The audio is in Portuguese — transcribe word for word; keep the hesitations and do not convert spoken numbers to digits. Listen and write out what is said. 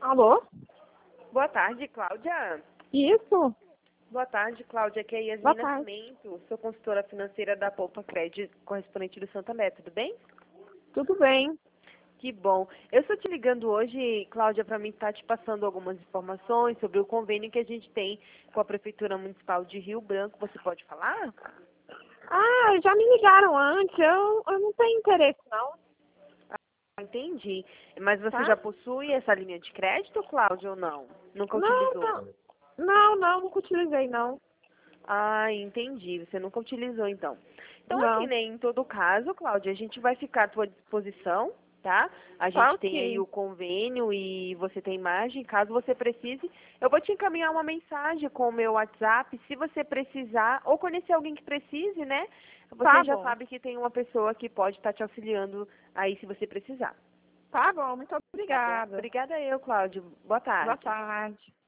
Alô? Boa tarde, Cláudia. Isso? Boa tarde, Cláudia. Aqui é Boa Yasmin tarde. Nascimento, sou consultora financeira da Poupa Crédito, correspondente do Santander, tudo bem? Tudo bem. Que bom. Eu estou te ligando hoje, Cláudia, para mim estar te passando algumas informações sobre o convênio que a gente tem com a Prefeitura Municipal de Rio Branco. Você pode falar? Ah, já me ligaram antes. Eu, eu não tenho interesse, não. Ah, entendi. Mas você Tá? já possui essa linha de crédito, Cláudia, ou não? Nunca Não, utilizou? não. Não, não, nunca utilizei, não. Ah, entendi. Você nunca utilizou, então. Então, assim, Não. né, em todo caso, Cláudia, a gente vai ficar à tua disposição, tá? A Tá gente tem aí ok. o convênio e você tem imagem. Caso você precise, eu vou te encaminhar uma mensagem com o meu WhatsApp. Se você precisar, ou conhecer alguém que precise, né? Você Tá já bom. sabe que tem uma pessoa que pode estar te auxiliando aí se você precisar. Tá bom, muito Tá bom? obrigada. Obrigada eu, Cláudio. Boa Boa tarde. tarde.